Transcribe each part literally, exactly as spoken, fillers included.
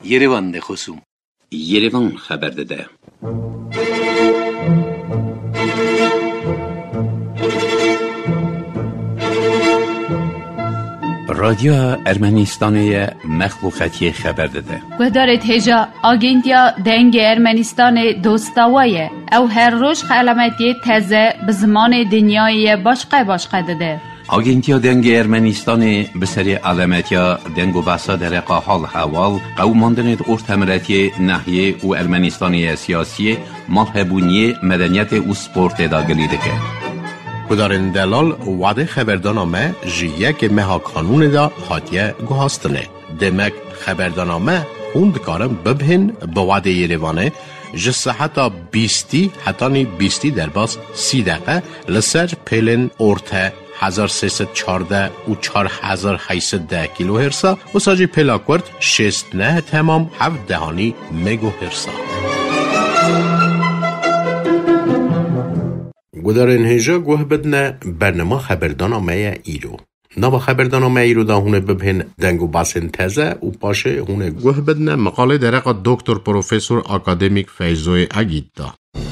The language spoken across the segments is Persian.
Yerevan de خصوم Yerevan خبر داده. رادیو ارمنستانی مخلوقاتی خبر داده. گذارت هجا آگنتیا دنگ ارمنستان دوستاویه او هر روز علامتی تازه به زمان دنیای باشقه باشقه داده. آگنتیا دنگ ارمنستان به سری علامتیا دنگ و بحثا در حال حوال قوماندن ارتمراتی ناحیه و ارمنستانی سیاسی ملحبونی مدنیت و سپورت داگلی دکه. کدارن دلال وعده خبردانامه جیه که مها قانون دا حاتیه گوهاستنه. دمک خبردانامه خوند کارم ببهن به وعده یریوانه جسه حتی بیستی حتی نی بیستی در باز سی دقیقه لسر پیلن ارته هزار سیصد چارده و چار هزار هیصد ده کیلو هرسا و ساجی پیلاکورد شست نه تمام هفت دهانی مگو هرسا. گذارن هجا گوه بدنه برنامه خبردانامه ایرو. نوا خبردانامه ایرو دا هونه ببهن دنگو باسن تزه و پاشه هونه گوه بدنه مقاله درقا دکتر پروفیسور اکادمیک فیضوی اگید دا.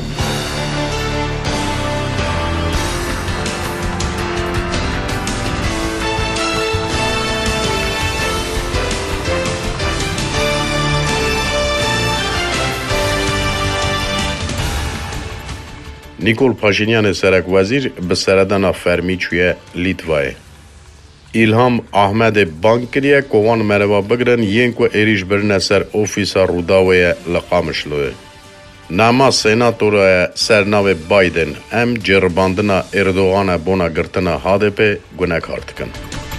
نیکول پاشینیان سرک وزیر به سردان فرمی چوی لیتوای. ایلهام احمد بانکریه کوان مروا بگرن ینک و ایریش برنه سر اوفیسا روداوی لقامش لوه. ناما سیناتور سرناو بایدن ام جرباندنا اردوغان بونا گرتنا هاده پی گنه کارت کن.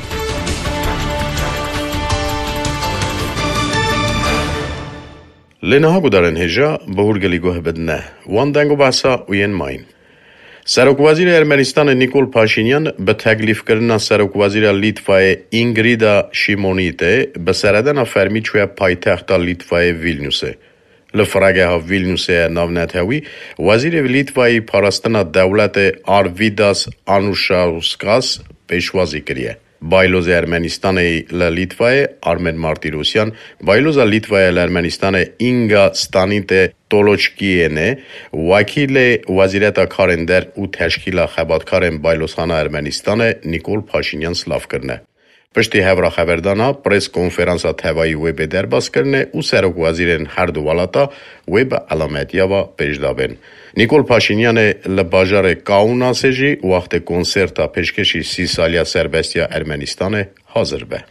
لنها گدارن هجا بهورگلی گوه بدنه وان دنگو بحثا وین ماین. سرک وزیر ارمنستان نیکول پاشینیان به تکلیف کردن سرک وزیر لیتوای اینگریدا شیمونیته به سردن فرمی چوی پایتخت لیتوای ویلنیوسه. لفرگه ها ویلنیوسه ناونت هوی وزیر لیتوای پاراستن دولت آرویداس آنوشاوسکاس پیشوازی کریه. بایلوز ارمنستان لیتوای آرمن مارتیروسیان بایلوز لیتوای ارمنستان اینگا ستانیت تولوچکیه وکیل وزارت کارندر و تشکیل خبرکار بایلوسان ارمنستان نیکول پاشینیان سلاف کرده. پشتی هفرا خبردانا پریس کنفرانسا تهوایی ویب در باز کرده و سرک وزیرین هر دو والاتا ویب علامتیا و پیشدابن. نیکول پاشینیان لباجار کاوناسه جی وقت کنسرتا پیشکشی سی سالیا سربستیا ارمنستان حاضر به.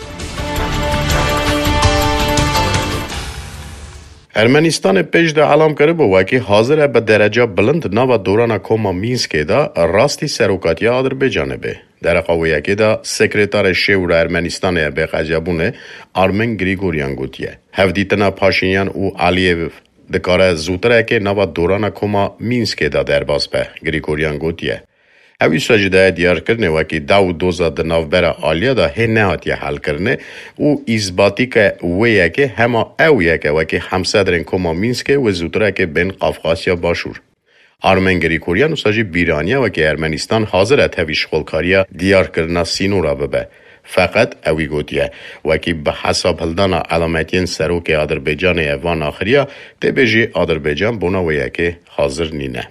ارمنستان پیش ده علام کرده با وکی حاضر به درجه بلند نوا دوران کوما مینسکه دا راستی سروکاتیا آذربایجان به. در قویه که دا سکرتار شور ارمنستان به قجبونه آرمن گریگوریان گوتیه. هفدیتنا پاشینیان و علیه دکاره زودتره که نوا دوران کوما مینسکه دا در باز به گریگوریان گوتیه. اوی ساجده دیار کرنه وکی داو دوزا دناو برا آلیا دا هی نهاتی حل کرنه و ایزباتی که ویه که هما اویه که وکی همسدرین کوما مینسکه و زودتره که بین قفقاسیا باشور. آرمن گریگوریان و ساجی بیرانیا وکی ارمنستان حاضر تاوی شغلکاریا دیار کرنه سینو را ببه. فقط اوی گوتیه وکی به حساب هلدان علامتین سروک آذربایجان ایوان آخریا تبجی آذربایجان بونا ویه که حاضر نینه.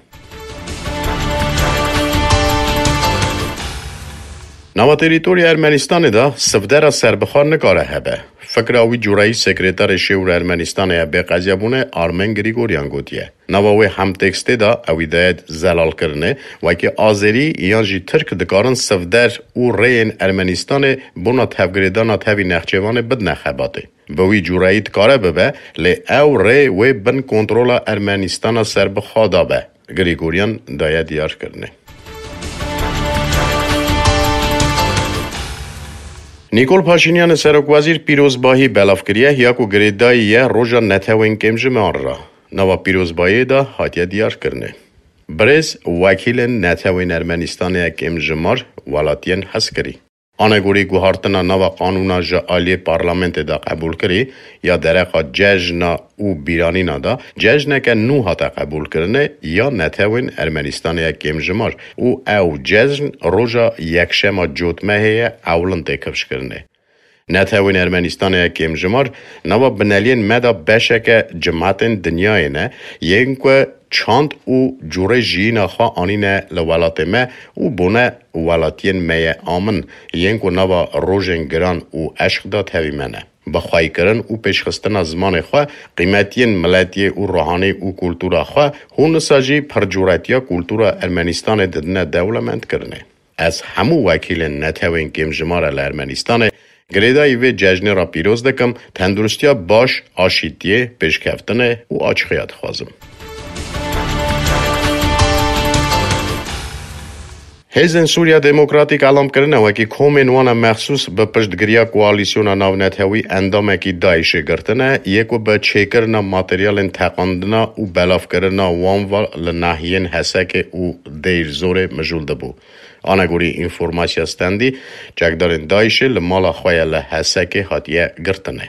نوا تریتوری ارمنستان دا سفدر سربخار نکاره هبه. فکر اوی جورایی سکرتار شور ارمنستان به قضیبونه آرمن گریگوریان گوتیه. نوا وی هم تکسته دا اوی داید زلال کرنه و که آذری یا جی ترک دکارن سفدر و رین ارمنستان بونا تفگریدانا تاوی نخچوان بد نخباته. بوی جورایی دکاره ببه لی او ری وی بن کنترول ارمنستان سربخار دا به. گریگوریان داید دیار کرنه. نیکول پاشینیان سرک وزیر پیروزباهی بلاف کریه یاکو گریدای یه روژا نتوین کمجمان را. نوا پیروزباهی دا حاتیه دیار کرنه. برز وکیل نتوین ارمنستان کمجمار ولاتین حس کری. آنگوری گوهارتنا نوا قانونا جا آلی پارلمنت دا قبول کری یا درقا ججنا او بیرانینا دا ججنا که نو هاتا قبول کرنه یا نتوین ارمنستان کمجمار او او ججن روژا یک شما جوتمه اولن تکفش کرنه. نتوین ارمنستان کم جمار نوا بنالین مدا بشک جماعتن دنیای نه یکو چند او جوره جینا خوا آنینه لولات ما او بونه ولاتین می آمن یکو نوا روژن گران او عشق داد هوی منه. بخوای کردن او پیشخستن از زمان خواه قیمتین ملتی او روحانی او کلتورا خواه هون ساجی پرجورتیا کلتورا ارمنستان ددنه دولمند کرنه. از همو وکیل نتوین کم جماره لارمنستان گریدای و جشن را پیروز دکم تندرستیا باش آشیتیه پیشکفتنه و آچخیات خوازم. هیزن سوریا دموکراتیک علام کرنه وکی کومن وانا مخصوص به پشتگریا کوالیسیونا ناونت هوی اندامه کی دایشه گرتنه یکو به چیکرنا ماتریال تقاندنا و بلاف کرنا وانوال لناهین حسک و دیر زور مجول دبو. آنها گوری انفورماسیا استندی جگدارن دایشه لمالا خواه لحسک حاتیه گرتنه.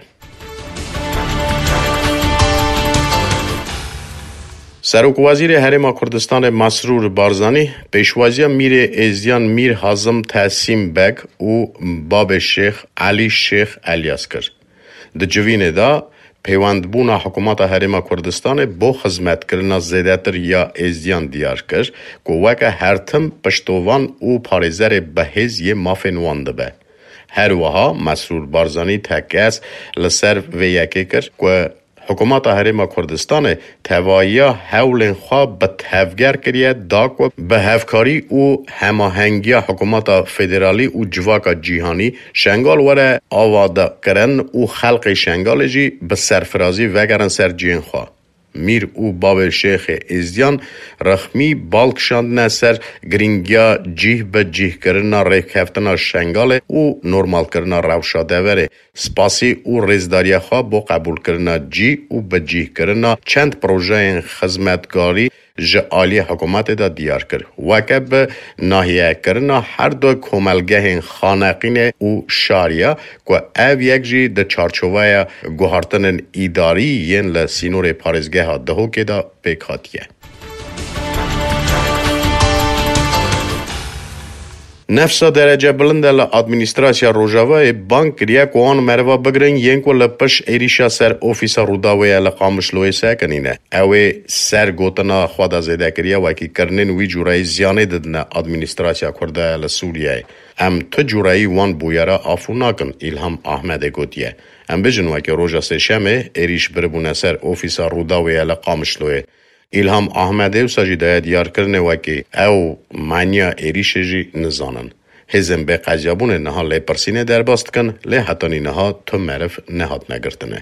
سروک وزیر حرم کردستان مسرور بارزانی پیشوازی میر ازیان میر حازم تحسیم بگ و باب شیخ علی شیخ الیاس کرد. د جوین دا پیوندبونا حکومت حرم کردستان با خدمت کردن زیادتر یا ازیان دیار کرد که وکه هر تم پشتوان و پارزر بهز یه مافن وانده به. هر وها مسرور بارزانی تکیس لسر و یکی کرد که حکومت حرم کردستان توانیا حول خواب به تفگر کریه داکو به هفکاری و هماهنگی حکومت فدرالی و جواک جیهانی شنگال وره آواده کرن و خلق شنگال جی به سرفرازی وگرن سر جین خواه. میر او باب شیخ ازیان رخمی بالکشاندن سر گرینگیا جیه به جیه کرنا ریک هفتنا شنگاله و نورمال کرنا روشاده وره سپاسی و رزداری خواه با قبول کرنا جی و به جیه کرنا چند پروژه خدمتگاری جعالی حکومت دا دیار کرد. وکه به ناحیه کرنا هر دو کمالگه خانقین و شاریا که او یک جی ده چارچوه گوهارتن ایداری ین لسینور پارزگه ها دهو که دا بکاتیه. نفسا درجه بلنده لادمینستراسیا روژاوه بانک کریا که آن مروا بگرن ینکو لپش ایریشا سر اوفیسا روداوه لقامشلوه سکنینه. اوه سر گوتنا خوادا زیده کریا وکی کرنین وی جورای زیانه ددنه ادمینستراسیا کرده لسوریه. ام تو جورایی وان بویارا آفو ناکن ایلهام احمد گوتیه. ام بجن وکی روژا سشمه ایریش بربونه سر اوفیسا روداوه لقامشلوه. ایلهام احمده و ساجیده دیار کرنه وکی او معنی ایریشه جی نزانن. هزم به قجابون نها لی پرسینه در باست کن لی حتانی نها تو معرف نهات نگرتنه.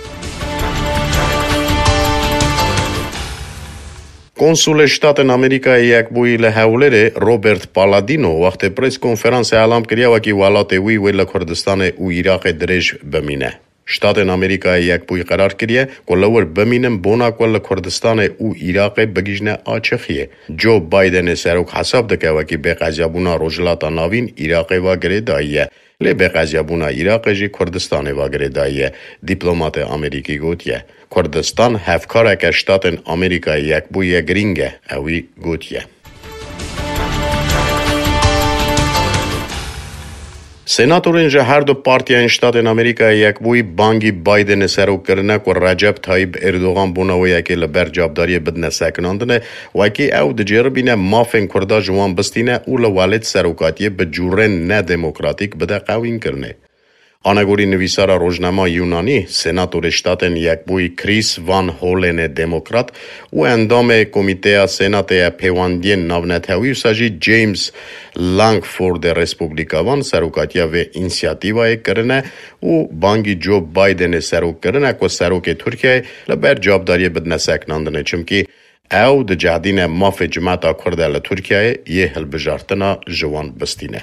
کنسول شتات امریکا یک بوی لحولره روبرت پالادینو وقت پریس کنفرانس اعلام کریا وکی والات وی ویل کردستان و عراق درش بمینه. شتات امریکا یک بوی قرار کریه که لور بمینم بونا کل کردستان او عراق بگیجنه آچخیه. جو بایدن سروک حساب دکه وکی به قضیابونا روجلاتا ناوین عراق واگره داییه. لی به قضیابونا عراق جی کردستان واگره داییه. دیپلومات امریکی گوتیه. کردستان هفکاره که شتات امریکا یک بوی گرینگه اوی گوتیه. سناتورین جه هر دو پارتیان شتات امریکا یک بوی بانگی بایدن سرو کرنه که رجب طایب اردوغان بونه و یکی لبر جابداری بدنه سکناندنه و یکی او دجربینه مافن کرده جوان بستینه او لوالد سروکاتیه به جورن نه دموکراتیک بده قوین کرنه. آنگوری نویسارا روزنامه یونانی سناتور شتاتن یک بوی کریس وان هولن دموکرات و اندام کمیته سنات پیواندین ناونتوی ساجی جیمز لانگفورد رسپوبلیکاوان سروکاتیا و انسیاتیوای کرنه و بانگی جو بایدن سروک کرنه که سروک ترکیه لبر جابداری بدنه سکناندنه چمکی او د جهدین ماف جماعتا کرده لترکیه یه هل بجارتنا جوان بستینه.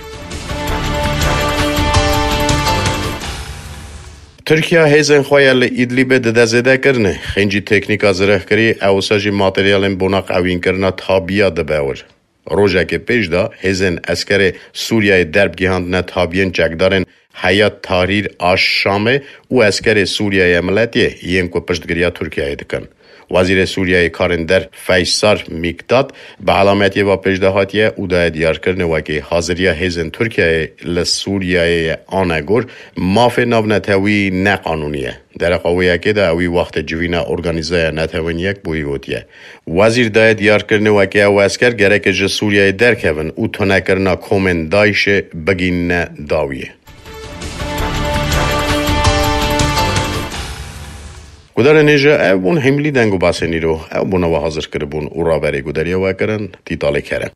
ترکیه هیزن خواه ایدلیب ددازده کرنه خینجی تکنیکا زرخ کری او ساجی ماتریالن بوناق اوین کرنا تابیا دباور. روژه که پیش دا هیزن اسکر سوریای درب گیهاندنه تابین چکدارن حیات تحریر آش شامه و اسکر سوریای ملتیه یم که پشتگریا ترکیه دکن. وزیر سوریه کارندر فیسار میکداد به علامتی و پجدهاتیه او ده دیار کرنه و که حاضریه هیزن ترکیه لسوریه آنگور ماف ناو نتوی نقانونیه. در قویه که ده اوی وقت جوینا ارگانیزه نتوین یک بوی گوتیه. وزیر ده دیار کرنه و که او اسکر گره که جه سوریه درکون او تونه کرنا کومن دایش بگین داویه. گودار نیجه اون هملی دنگو باسنی رو او بنا و حاضر کربون او را بری گوداری و کرن تیتاله کرن.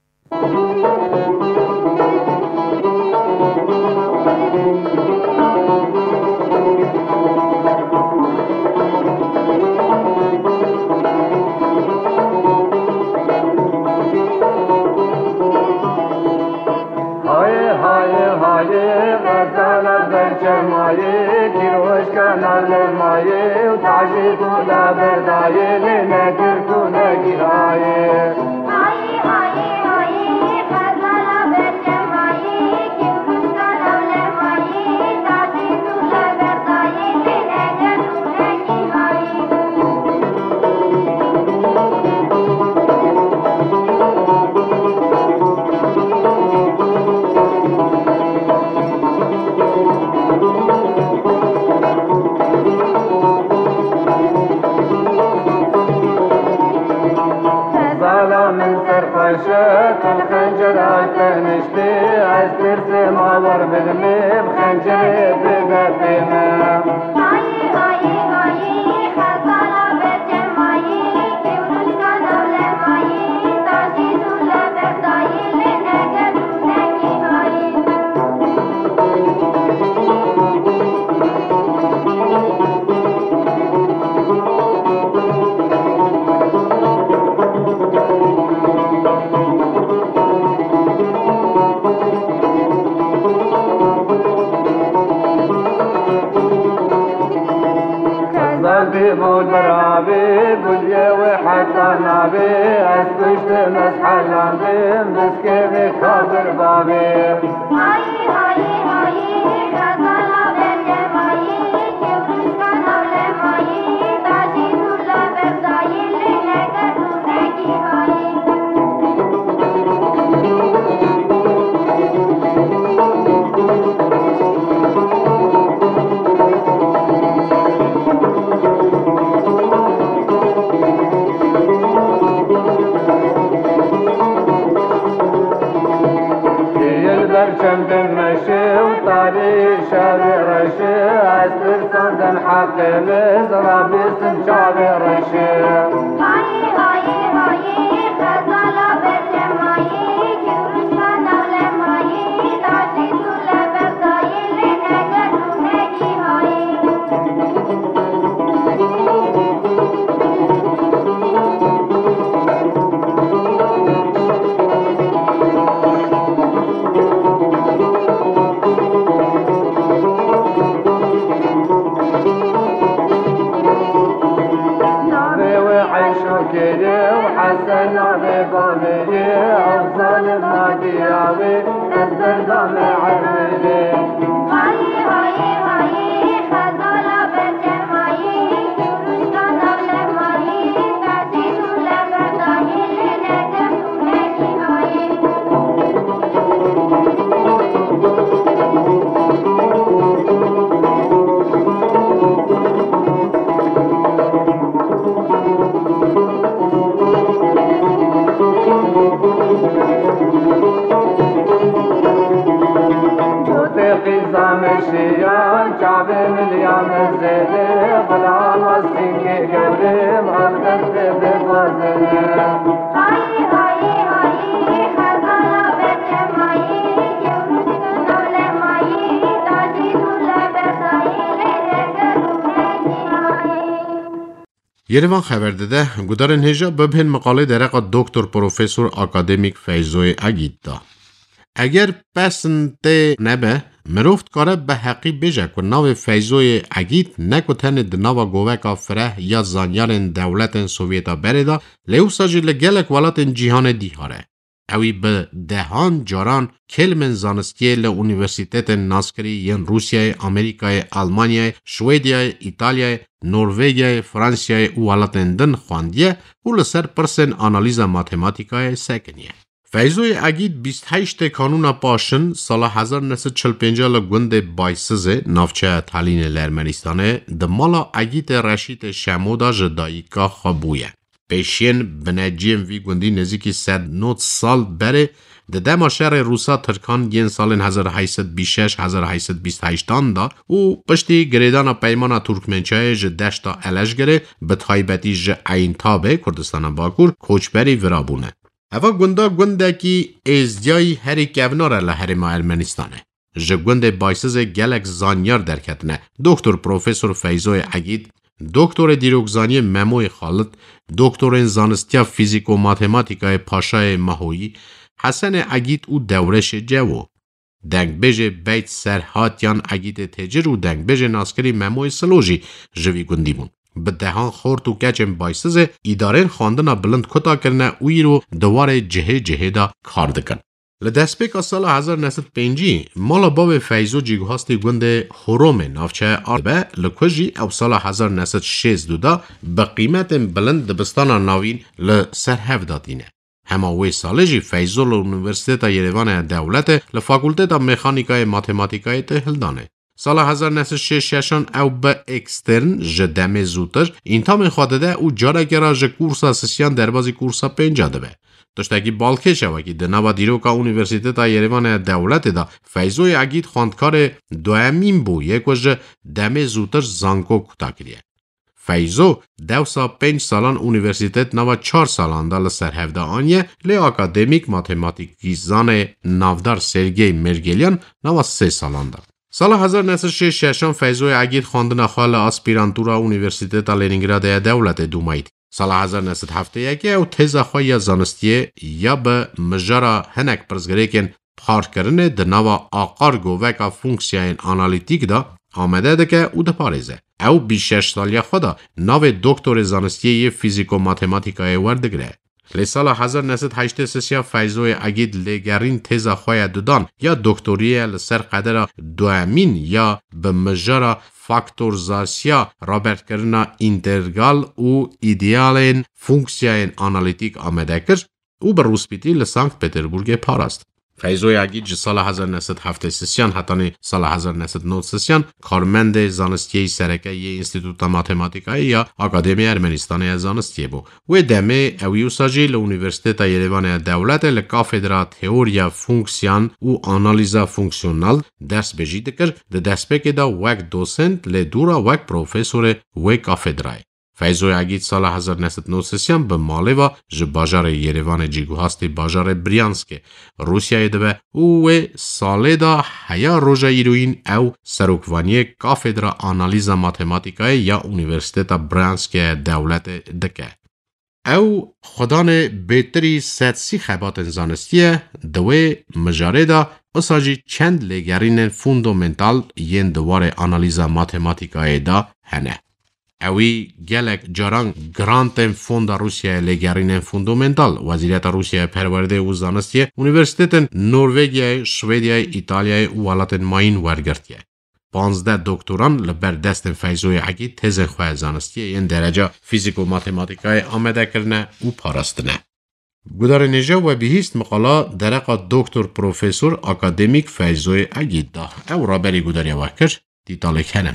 یروان خبر داده گودار نهجا ببین مقاله درق دکتر پروفسور اکادمیک فیضوی اگید دا. اگر پسند نبه مروفت کاره به حقی بجه که ناو فیضوی اگید نکتن دناو گوهک فره یا زانیار دولت سوویتا برده لیو ساجی لگلک ولات جیهان دیهاره. اوی به دهان جاران کلمن زانستیه لونیورسیتت ناسکری ین روسیای، آمریکای، آلمانیای، شویدیای، ایتالیای، نروژیای، فرانسیای و ولاتندن خواندیه و لسر پرسن آنالیزا ماتماتیکای سکنیه. فیضوی اگید بیست و هشت کانون پاشن سال هزار و نهصد و چهل و پنج لگوند بایسزه نافچه تالین لرمنستانه دمالا اگید رشید شمودا جداییکا خبویه. پیشین بنجیم وی گوندی نزدیکی صد و نود سال بره د دما شهر روسا ترکان ین سال هزار و هشتصد و بیست و شش هزار و هشتصد و بیست و هشت دا و پشتی گریدان پیمان ترکمنچای ج دشتا الشگره به تایبتی ج عین تابه کردستان باکور کوچبری ورابونه. اوا گوندا گونده کی ازدیای هری کونار لهر ما ارمنستانه. ج گونده بایسز گلک زانیار درکتنه. دکتر پروفسور فیضوی اگید، دکتر دیروگزانی مموی خالد، دکتر زانستیا فیزیک و ماتماتیکای پاشای ماهویی، حسن اگید او دورش جوو. دنگ بجه بیت سرهاتیان اگید تجر و دنگ بجه ناسکری مموی سلوژی جوی گوندی بون. به دهان خورد و کچم بایسزه ادارین خواندنا بلند کتا کرنه اوی رو دوار جهه جهه دا کار دکن. لدسپیک سال هزار و نهصد و پنج مالا باب فیضو جیگوهاستی گونده هروم نافچه آربه لکوژی او سال هزار و نهصد و شصت دا به قیمت بلند دبستان ناوین لسرهف دادینه. همه وی ساله جی فیضو لونیورسیتا یریوان دولت لفاکولتتا مکانیکای ماتماتیکای تهلدانه. سال هزار و نهصد و شصت او به اکسترن جدمه زودتر اینتا میخواده او جاره گره جه کورسا سسیان دربازی کورسا پنجا ده به. داشتاکی بالکه شوه که دنوا دیروکا اونیورسیتتا یریوان دولت دا فیضوی اگید خواندکار دوامین بو یک وجه دمه زودتر زانکو کتا کریه. فیضو دو سا پنج سالان اونیورسیتت نوا چار سالان دا لسر هفده آنیه لی اکادمیک ماتماتیکیزان نافدار سرگی مرگلیان نوا سه سالان دا. سال هزار و نهصد و شصت فیضوی اگید خواندن خال آسپیرانتورا اونیورسیتتا لنینگراد دولت دومایید. سال هزار و نهصد و هفتاد و یک او تز خواه زانستیه یا به مجرا هنک پرزگریکن پار کرنه ده نوا آقار گووکا فونکسیاین آنالیتیک دا آمده ده که او ده پارزه. او بیست و شش سالی خدا ناو دکتر زانستیه فیزیک و ماتماتیکای وردگره. لی سال هزار و نهصد و هشتاد و سه فیضوی اگید لگرین تز خواه دودان یا دکتوریه لسر قدر دوامین یا به مجرا فاکتورزاسیا رابرت کرنا اینترگال و ایدیالین فونکسیاین آنالیتیک آمده کرد او به روسپیتی لسانکت پتربورگ پاراست. فیضوی اگید جه سال هزار و نهصد و هفتاد و سه حتانی سال هزار و نهصد و نود و سه کارمند زانستیه سرکه ی انستیتوتا ماتماتیکایی یا اکادمی ارمنستان زانستیه بو و دمه اویو ساجی لونیورسیتتا یریوان دولت لکافدرا تئوریا فونکسیان و آنالیزا فونکسیونال درس بجید کرد ده دست بکه دا وک دوسنت لدورا وک پروفیسور و کافدرای. فیضوی اگید سال هزار و نهصد و نود و سه به مالوا ج باجار یریوان جیگوهاستی باجار بریانسک روسیای دبه و ساله دا هیا روژا ایروین او سروکوانی کافدرا آنالیزا ماتماتیکای یا اونیورسیتتا برانسک دولت دکه. او خدان بهتری سدسی خبات زانستیه دوی مجاره دا اساجی چند لگرین فوندومنتال ین دوار آنالیزا ماتماتیکای دا هنه. اوی گلک جاران گرانتن فوندا روسیه لگرین فوندومنتال وزیرت روسیه پرورده و زانستیه اونیورسیتتن نروژیای، شویدیای، ایتالیای و ولاتن ماین ورگرتیه. پانزده دکتران لبر دست فیضوی اگید تزن خواه زانستیه این درجه فیزیک و ماتماتیکای آمده کرنه و پارستنه. گودار نجا و بهیست مقالا درقا دکتر پروفیسور اکادمیک فیضوی اگید دا او را بری گوداری وکر دیتاله کنم.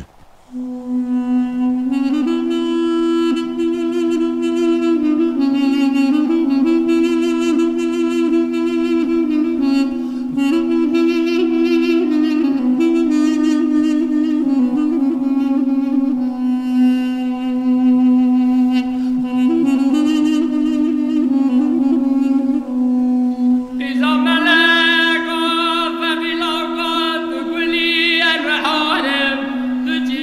The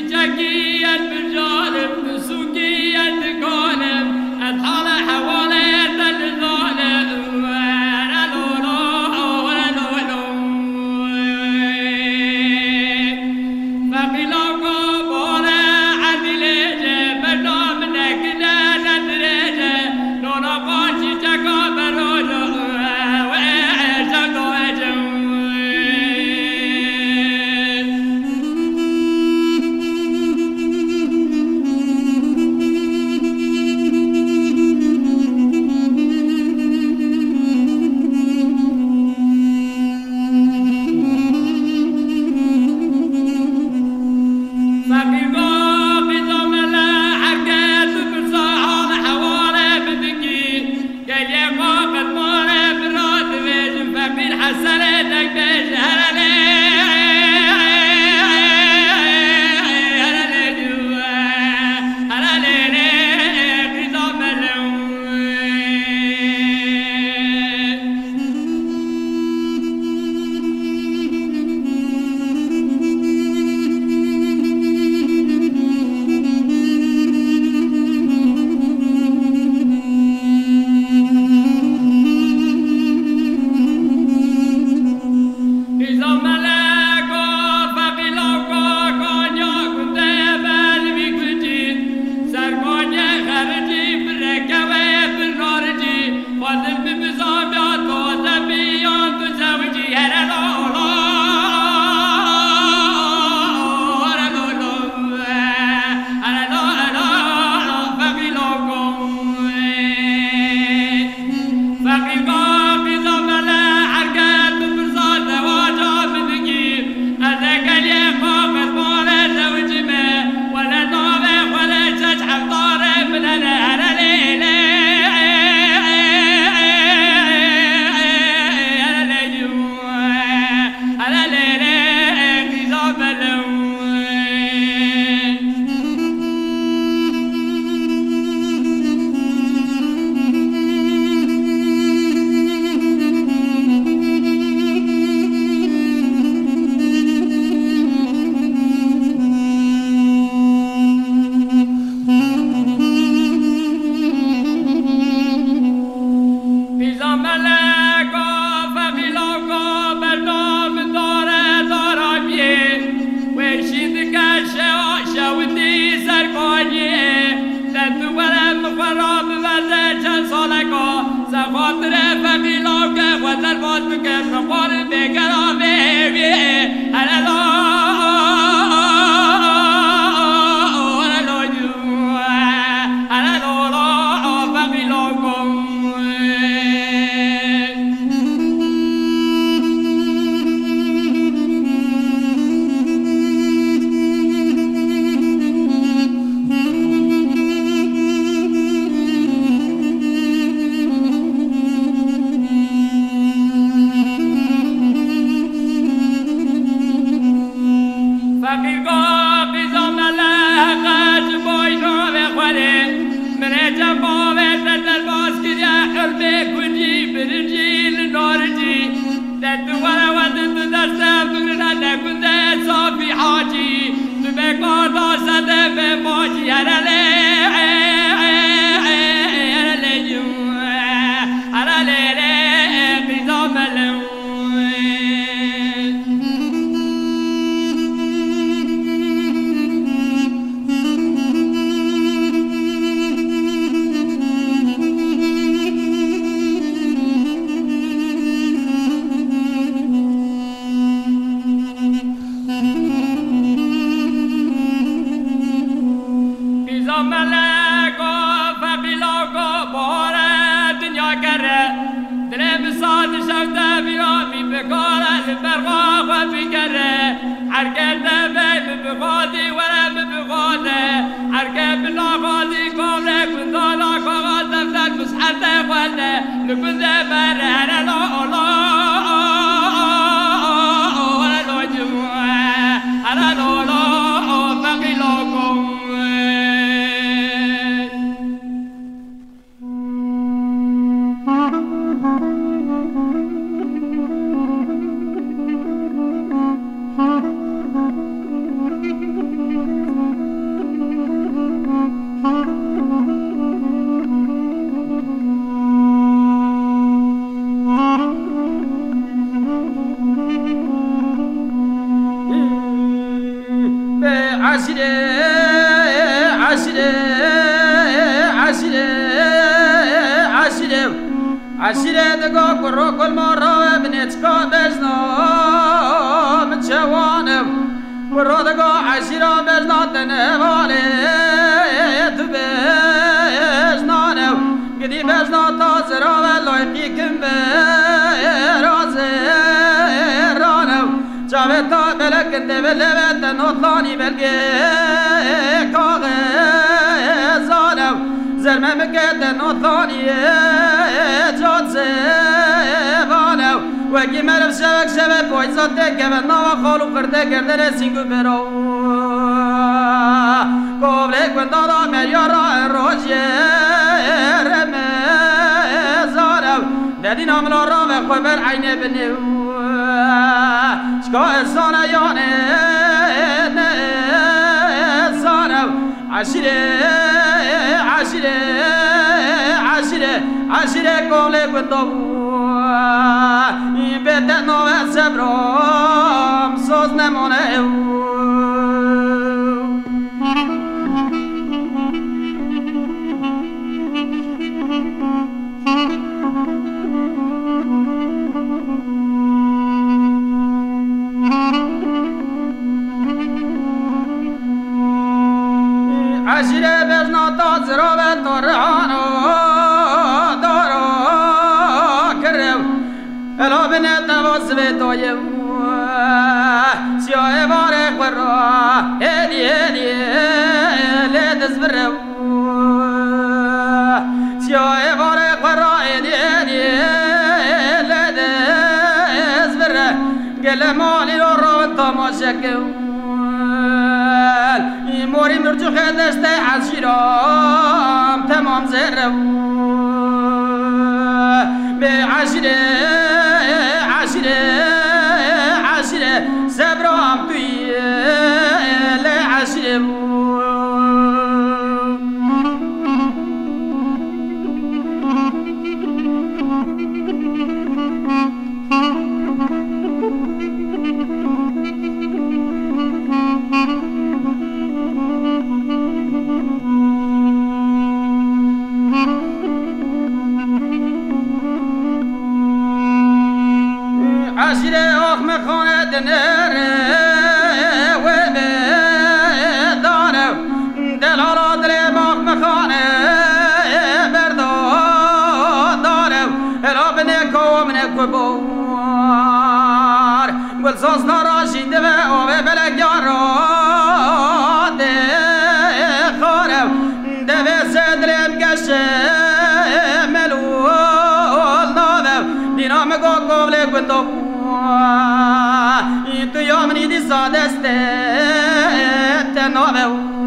دست تنابه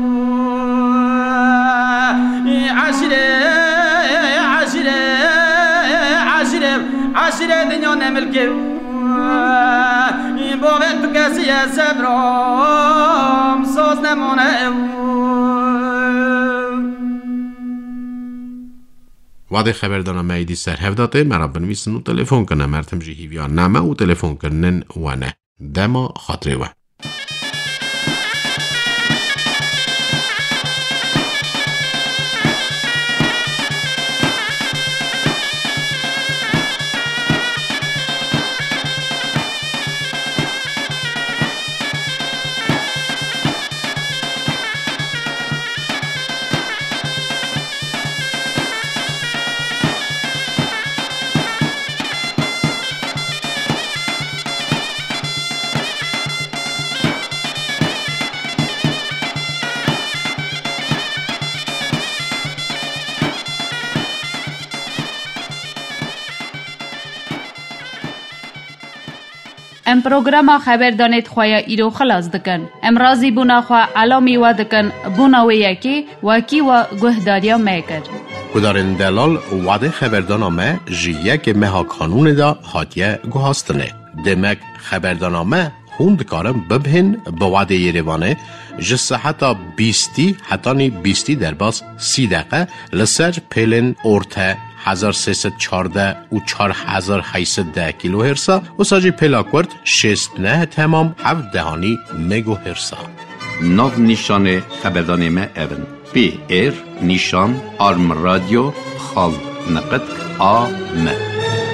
عشره عشره عشره عشره دنیا نملکه باید کسی صبرم ساز نمونه وعده خبردارم ایدی سر هفداته مرا بنویسن و تلفن کنه مرتم جی هیویا نامه و تلفن کنن وانه دما خاطره و ام پروگرام خبر دانید خواه ایرو خلاص دکن. ام رازی بونا خواه علامی و دکن بونا و یکی وکی و گهداریا میکر. کدارن دلال وعده خبردانامه جی یک مها کانون دا هاتیه گوهاستنه. دمک خبردانامه خوند کارم ببهن به وعده یروانه جسه حتی بیستی حتی نی بیستی در باز سی دقیقه لسر پیلن ارته هزار سیصد چارده و چار هزار هیصد ده کیلو هرسا و ساجی پلاکورد شست نه تمام هفت دهانی مگو هرسا. ناو نیشان خبردانامه اون پی ایر نیشان آرم رادیو خال نقد آ م